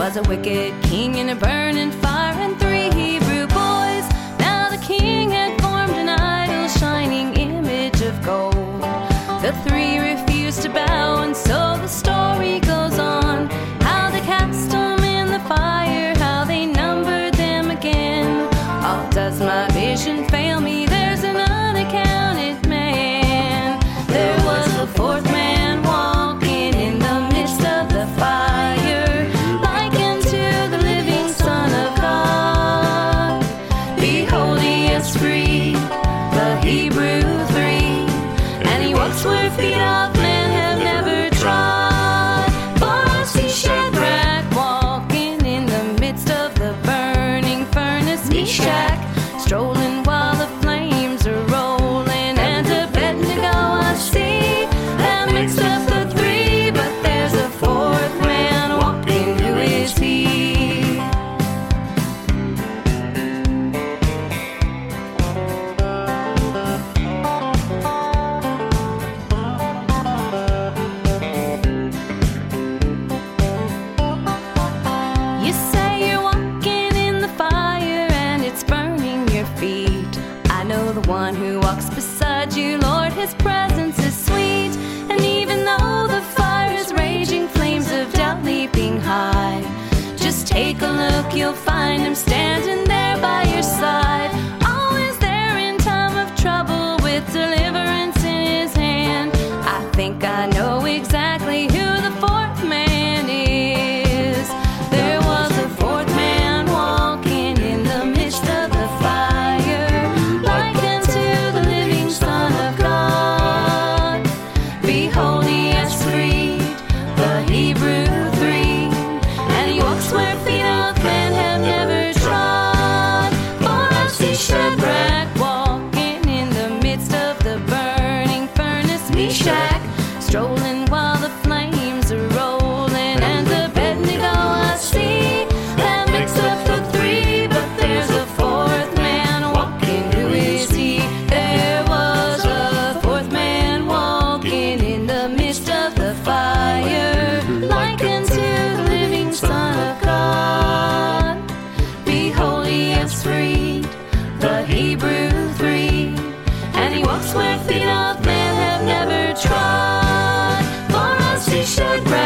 was a wicked king in a burning fire, and 3 Hebrew boys. Now the king had formed an idol, shining image of gold. The 3 refused to bow, and so the story goes on. How they cast them in the fire, how they numbered them again. Oh, does my vision fail me? There's an unaccounted man. There was a 4th man walking in the midst of the fire, like unto the living Son of God. Behold, he has freed the Hebrew 3, and he walks where feet of men have never trod. For I see Shadrach walking in the midst of the burning furnace, Meshach strolling while the flames are rolling, and Abednego I see that mixed up the 3, but there's a 4th man walking. Who is he? You say you're walking in the fire and it's burning your feet. I know the one who walks beside you, Lord, his presence is sweet. And even though the fire is raging, flames of doubt leaping high, just take a look, you'll find him standing there by your side. Always there in time of trouble, with deliverance in his hand. I think I know exactly who the 4th man is. There was a 4th man walking in the midst of the fire, like unto the living Son of God. Behold, he has freed the Hebrew 3, and he walks where feet of men have never trod. For I see Shadrach walking in the midst of the burning furnace, Meshach strolling while the flames are rolling, and Abednego I see that mixed up the 3, but there's a 4th man walking. Who is he? There was a 4th man walking in the midst of the fire, like unto the living Son of God. Behold, he has freed the Hebrew 3, and he walks where feet of men have never trod. For I see Shadrach